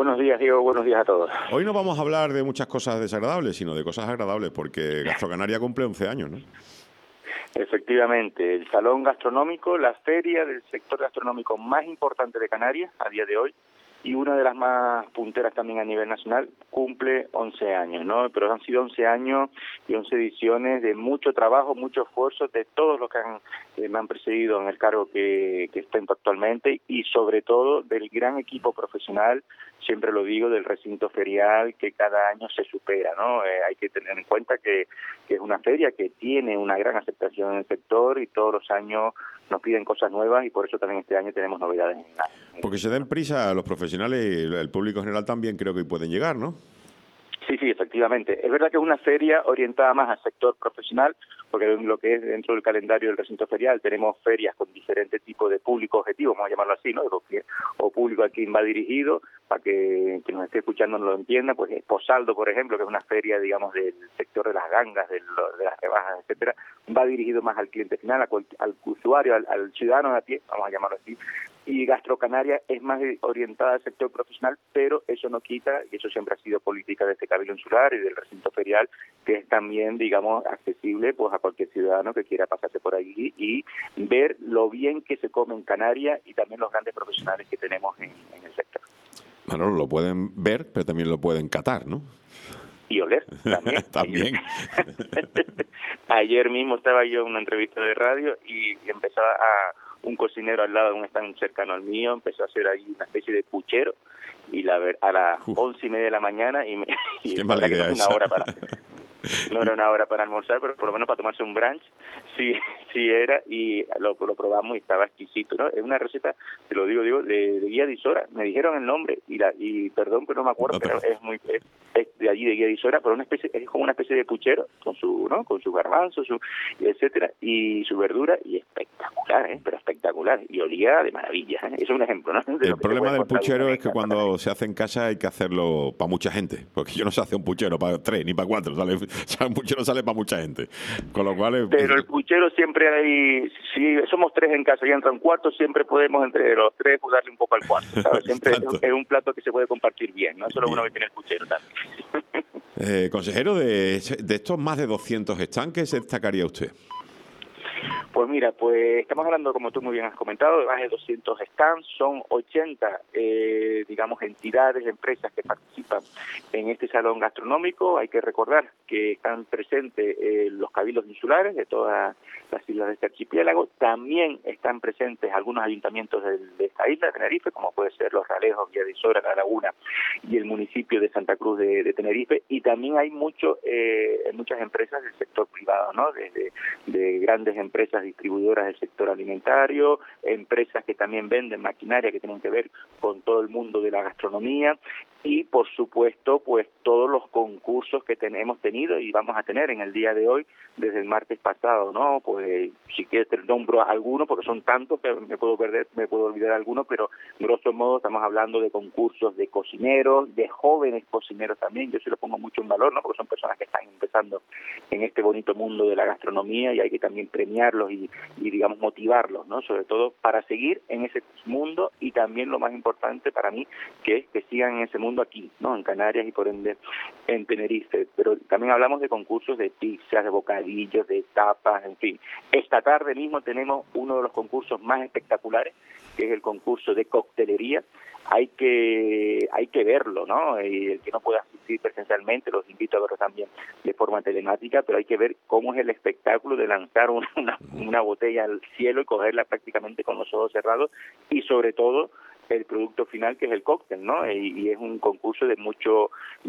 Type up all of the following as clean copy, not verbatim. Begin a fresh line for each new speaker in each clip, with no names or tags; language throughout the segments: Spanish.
Buenos días, Diego. Buenos días a todos.
Hoy no vamos a hablar de muchas cosas desagradables, sino de cosas agradables, porque Gastrocanaria cumple 11 años, ¿no?
Efectivamente, el Salón Gastronómico, la feria del sector gastronómico más importante de Canarias a día de hoy, y una de las más punteras también a nivel nacional, cumple 11 años, ¿no? Pero han sido 11 años y 11 ediciones de mucho trabajo, mucho esfuerzo de todos los que me han precedido en el cargo que ostento actualmente, y sobre todo del gran equipo profesional, siempre lo digo, del recinto ferial, que cada año se supera, ¿no? Hay que tener en cuenta que es una feria que tiene una gran aceptación en el sector y todos los años nos piden cosas nuevas, y por eso también este año tenemos novedades.
Porque se den prisa a los profesionales y el público general también creo que pueden llegar, ¿no?
Sí, efectivamente. Es verdad que es una feria orientada más al sector profesional, porque lo que es dentro del calendario del recinto ferial tenemos ferias con diferentes tipos de público objetivo, vamos a llamarlo así, ¿no? O público a quien va dirigido, para que nos esté escuchando no lo entienda, pues Posaldo, por ejemplo, que es una feria, digamos, del sector de las gangas, de las rebajas, etcétera, va dirigido más al cliente final, al usuario, al ciudadano de a pie, vamos a llamarlo así. Y Gastrocanaria es más orientada al sector profesional, pero eso no quita, y eso siempre ha sido política de este Cabildo Insular y del recinto ferial, que es también, digamos, accesible pues a cualquier ciudadano que quiera pasarse por allí y ver lo bien que se come en Canarias y también los grandes profesionales que tenemos en el sector.
Bueno, lo pueden ver, pero también lo pueden catar, ¿no?
Y oler también.
También.
Ayer mismo estaba yo en una entrevista de radio y empezaba un cocinero al lado de un stand cercano al mío, empezó a hacer ahí una especie de puchero, y a las 11:30 de la mañana, y
qué mala idea esa.
No era una hora para almorzar, pero por lo menos para tomarse un brunch, sí era, y lo probamos y estaba exquisito, ¿no? Es una receta, te lo digo, de Guía de Isora. Me dijeron el nombre y perdón, pero no me acuerdo, pero es de allí, de Guía de Isora, pero es como una especie de puchero con su garbanzo, etcétera, y su verdura, y espectacular, pero espectacular, y olía de maravilla, ¿eh? Eso es un ejemplo, ¿no?
El problema del puchero es que cuando se hace en casa hay que hacerlo para mucha gente, porque yo no sé hacer un puchero para 3 ni para 4, un puchero sale para mucha gente, con lo cual
pero el puchero siempre hay, si somos 3 en casa y entra un cuarto, siempre podemos entre los 3 darle un poco al cuarto, ¿sabes? Siempre es un plato que se puede compartir bien, ¿no? Eso es lo bueno que tiene el puchero también.
Consejero, de estos más de 200 stands, ¿qué se destacaría usted?
Pues mira, estamos hablando, como tú muy bien has comentado, de más de 200 stands, son 80, digamos, entidades, empresas que participan en este salón gastronómico. Hay que recordar que están presentes los cabildos insulares de todas las islas de este archipiélago. También están presentes algunos ayuntamientos de esta isla, de Tenerife, como puede ser Los Ralejos, Guía de Isora, La Laguna y el municipio de Santa Cruz de Tenerife. Y también hay muchas empresas del sector privado, ¿no? De grandes empresas distribuidoras del sector alimentario, empresas que también venden maquinaria que tienen que ver con todo el mundo de la gastronomía, y por supuesto pues todos los concursos que hemos tenido y vamos a tener en el día de hoy desde el martes pasado, ¿no? Pues si quieres te nombro algunos porque son tantos que me puedo olvidar algunos, pero grosso modo estamos hablando de concursos de cocineros, de jóvenes cocineros también. Yo sí lo pongo mucho en valor, ¿no? Porque son personas que están empezando en este bonito mundo de la gastronomía, y hay que también premiarlos y digamos motivarlos, ¿no? Sobre todo para seguir en ese mundo, y también lo más importante para mí que es que sigan en ese mundo aquí, ¿no? En Canarias y por ende en Tenerife. Pero también hablamos de concursos de pizzas, de bocadillos, de tapas, en fin. Esta tarde mismo tenemos uno de los concursos más espectaculares, que es el concurso de coctelería. Hay que verlo, ¿no? Y el que no pueda asistir presencialmente, los invito a verlo también de forma telemática, pero hay que ver cómo es el espectáculo de lanzar una botella al cielo y cogerla prácticamente con los ojos cerrados, y sobre todo el producto final, que es el cóctel, ¿no? Y es un concurso de mucho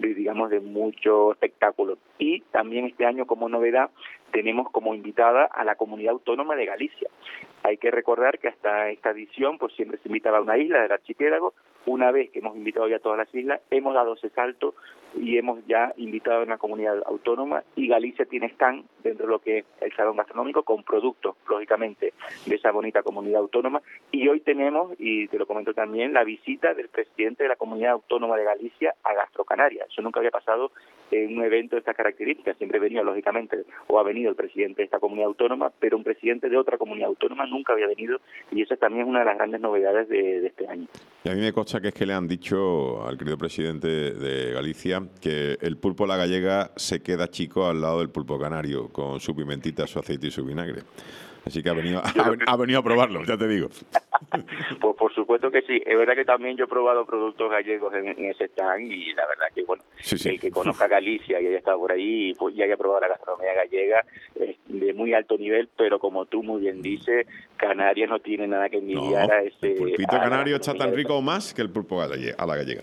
espectáculo. Y también este año, como novedad, tenemos como invitada a la Comunidad Autónoma de Galicia. Hay que recordar que hasta esta edición pues siempre se invitaba a una isla del archipiélago. Una vez que hemos invitado ya a todas las islas, hemos dado ese salto y hemos ya invitado a una comunidad autónoma, y Galicia tiene stand dentro de lo que es el salón gastronómico con productos, lógicamente, de esa bonita comunidad autónoma. Y hoy tenemos, y te lo comento también, la visita del presidente de la Comunidad Autónoma de Galicia a Gastrocanaria. Eso nunca había pasado en un evento de estas características. Siempre venía, lógicamente, o ha venido el presidente de esta comunidad autónoma, pero un presidente de otra comunidad autónoma nunca había venido, y esa también es una de las grandes novedades de este año.
Y a mí me consta que es que le han dicho al querido presidente de Galicia que el pulpo a la gallega se queda chico al lado del pulpo canario, con su pimentita, su aceite y su vinagre. Así que ha venido a probarlo, ya te digo.
Pues por supuesto que sí. Es verdad que también yo he probado productos gallegos en ese stand, y la verdad que, bueno,
sí.
El que conozca Galicia y haya estado por ahí, pues ya haya probado la gastronomía gallega, es de muy alto nivel, pero como tú muy bien dices, Canarias no tiene nada que envidiar a ese...
El pulpito canario está tan rico o más que el pulpo a la gallega.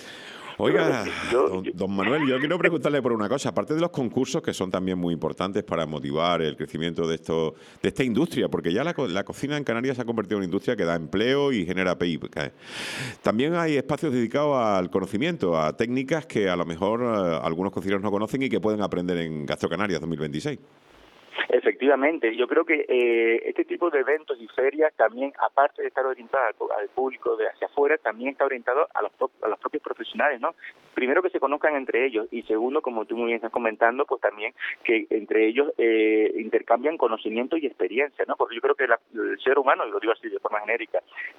Oiga, don Manuel, yo quiero preguntarle por una cosa. Aparte de los concursos, que son también muy importantes para motivar el crecimiento de esta industria, porque ya la cocina en Canarias se ha convertido en una industria que da empleo y genera PIB. También hay espacios dedicados al conocimiento, a técnicas que a lo mejor algunos cocineros no conocen y que pueden aprender en Gastro Canarias 2026.
Efectivamente, yo creo que este tipo de eventos y ferias también, aparte de estar orientada al público de hacia afuera, también está orientado a los propios profesionales, ¿no? Primero, que se conozcan entre ellos, y segundo, como tú muy bien estás comentando, pues también que entre ellos intercambian conocimiento y experiencia, ¿no? Porque yo creo que el ser humano, y lo digo así de forma genérica,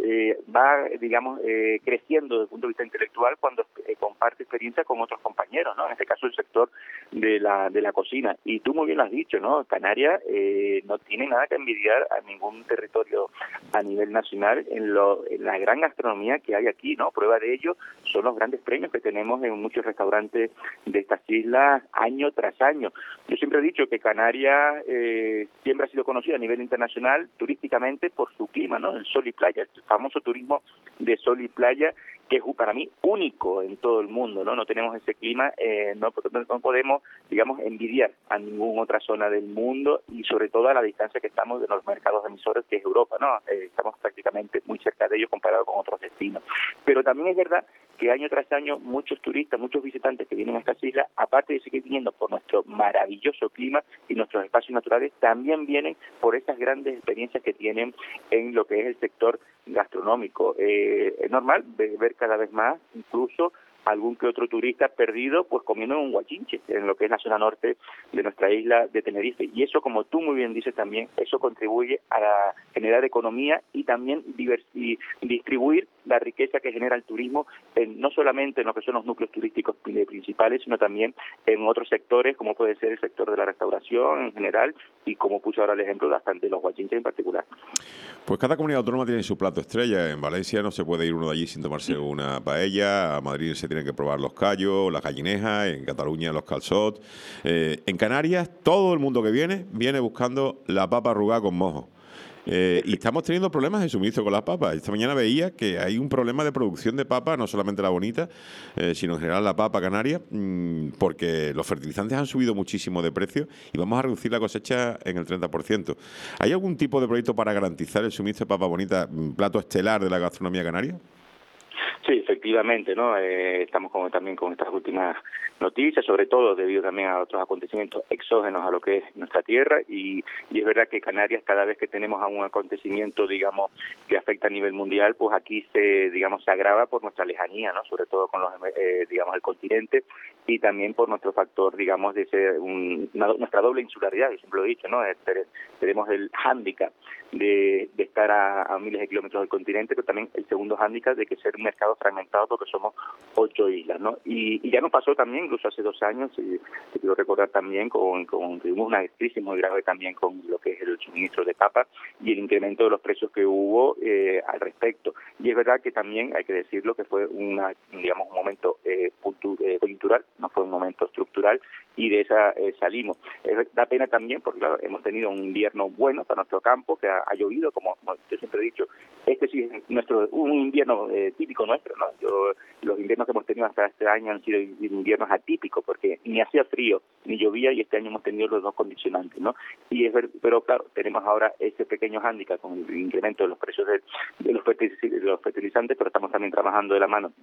va, digamos, creciendo desde el punto de vista intelectual cuando comparte experiencia con otros compañeros, ¿no? En este caso el sector de la cocina. Y tú muy bien lo has dicho, ¿no? Canarias no tiene nada que envidiar a ningún territorio a nivel nacional en la gran gastronomía que hay aquí, ¿no? Prueba de ello son los grandes premios que tenemos en muchos restaurantes de estas islas año tras año. Yo siempre he dicho que Canarias siempre ha sido conocida a nivel internacional turísticamente por su clima, ¿no? El sol y playa, el famoso turismo de sol y playa, que es para mí único en todo el mundo, ¿no? No tenemos ese clima, no podemos, digamos, envidiar a ninguna otra zona del mundo, y sobre todo a la distancia que estamos de los mercados emisores, que es Europa, ¿no? Estamos prácticamente muy cerca de ellos comparado con otros destinos. Pero también es verdad que año tras año muchos turistas, muchos visitantes que vienen a estas islas, aparte de seguir viniendo por nuestro maravilloso clima y nuestros espacios naturales, también vienen por esas grandes experiencias que tienen en lo que es el sector gastronómico. Es normal ver cada vez más, incluso algún que otro turista perdido, pues comiendo en un guachinche, en lo que es la zona norte de nuestra isla de Tenerife. Y eso, como tú muy bien dices también, eso contribuye a generar economía y también distribuir la riqueza que genera el turismo, no solamente en lo que son los núcleos turísticos principales, sino también en otros sectores, como puede ser el sector de la restauración en general, y como puse ahora el ejemplo de los guachinches en particular.
Pues cada comunidad autónoma tiene su plato estrella. En Valencia no se puede ir uno de allí sin tomarse una paella. A Madrid se tienen que probar los callos, las gallinejas. En Cataluña los calçots. En Canarias todo el mundo que viene buscando la papa arrugada con mojo. Y estamos teniendo problemas de suministro con las papas. Esta mañana veía que hay un problema de producción de papa, no solamente la bonita, sino en general la papa canaria, porque los fertilizantes han subido muchísimo de precio y vamos a reducir la cosecha en el 30%. ¿Hay algún tipo de proyecto para garantizar el suministro de papa bonita, plato estelar de la gastronomía canaria?
Sí, efectivamente, ¿no? Estamos también con estas últimas noticias, sobre todo debido también a otros acontecimientos exógenos a lo que es nuestra tierra, y es verdad que Canarias, cada vez que tenemos algún acontecimiento, digamos, que afecta a nivel mundial, pues aquí se agrava por nuestra lejanía, ¿no? Sobre todo con el continente, y también por nuestro factor, digamos, de ser nuestra doble insularidad, yo siempre lo he dicho, ¿no? Tenemos el hándicap de estar a miles de kilómetros del continente, pero también el segundo hándicap de que ser un mercado fragmentado, porque somos 8 islas, ¿no? Y ya nos pasó también, incluso hace 2 años, y te quiero recordar también, tuvimos una crisis muy grave también con lo que es el suministro de papas y el incremento de los precios que hubo al respecto. Y es verdad que también hay que decirlo que fue un momento coyuntural, no fue un momento estructural, y de esa salimos. Da pena también porque, claro, hemos tenido un invierno bueno para nuestro campo, que ha llovido, como yo siempre he dicho. Este sí es un invierno típico nuestro, ¿no? Los inviernos que hemos tenido hasta este año han sido inviernos atípicos, porque ni hacía frío ni llovía, y este año hemos tenido los dos condicionantes, ¿no? Pero claro, tenemos ahora ese pequeño hándicap con el incremento de los precios de los fertilizantes, pero estamos también trabajando de la mano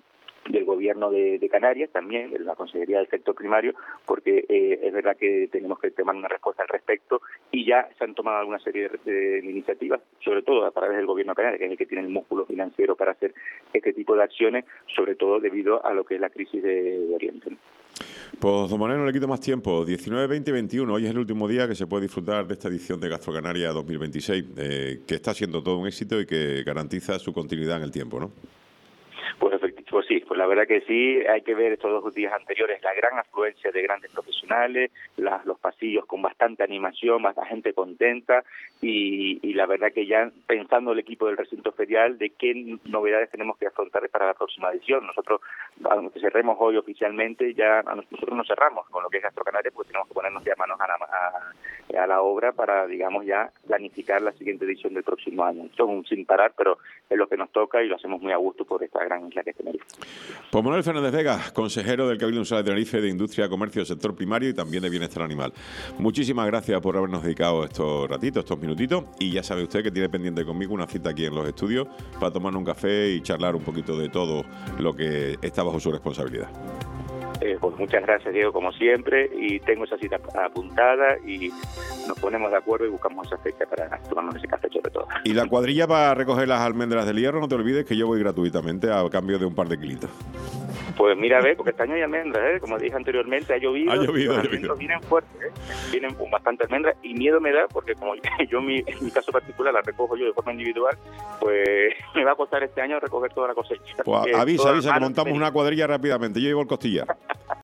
del Gobierno de Canarias, también de la Consejería del Sector Primario, porque es verdad que tenemos que tomar una respuesta al respecto y ya se han tomado alguna serie de iniciativas, sobre todo a través del Gobierno de Canarias, que es el que tiene el músculo financiero para hacer este tipo de acciones, sobre todo debido a lo que es la crisis de Oriente.
Pues, don Manuel, no le quito más tiempo. 19, 20 y 21, hoy es el último día que se puede disfrutar de esta edición de GastroCanarias 2026, que está siendo todo un éxito y que garantiza su continuidad en el tiempo, ¿no?
Pues sí, pues la verdad que sí, hay que ver estos 2 días anteriores la gran afluencia de grandes profesionales, los pasillos con bastante animación, bastante gente contenta y la verdad que ya pensando el equipo del recinto ferial de qué novedades tenemos que afrontar para la próxima edición. Nosotros, aunque cerremos hoy oficialmente, ya nosotros nos cerramos con lo que es GastroCanarias, porque tenemos que ponernos ya manos a la obra para, digamos, ya planificar la siguiente edición del próximo año. Esto es un sin parar, pero es lo que nos toca y lo hacemos muy a gusto por esta gran isla que es Tenerife.
Pues Manuel Fernández Vega, consejero del Cabildo Insular de Tenerife de Industria, Comercio, Sector Primario y también de Bienestar Animal. Muchísimas gracias por habernos dedicado estos ratitos, estos minutitos, y ya sabe usted que tiene pendiente conmigo una cita aquí en los estudios para tomarnos un café y charlar un poquito de todo lo que está bajo su responsabilidad.
Pues muchas gracias, Diego, como siempre, y tengo esa cita apuntada y nos ponemos de acuerdo y buscamos esa fecha para tomarnos ese café sobre todo.
Y la cuadrilla para recoger las almendras del hierro, no te olvides que yo voy gratuitamente a cambio de un par de kilitos.
Pues mira, porque este año hay almendras, como dije anteriormente, ha llovido. Los almendros vienen fuertes, vienen con bastante almendras y miedo me da porque como yo en mi caso particular la recojo yo de forma individual, pues me va a costar este año recoger toda la cosecha.
Pues avisa, que montamos una cuadrilla rápidamente, yo llevo el costillar.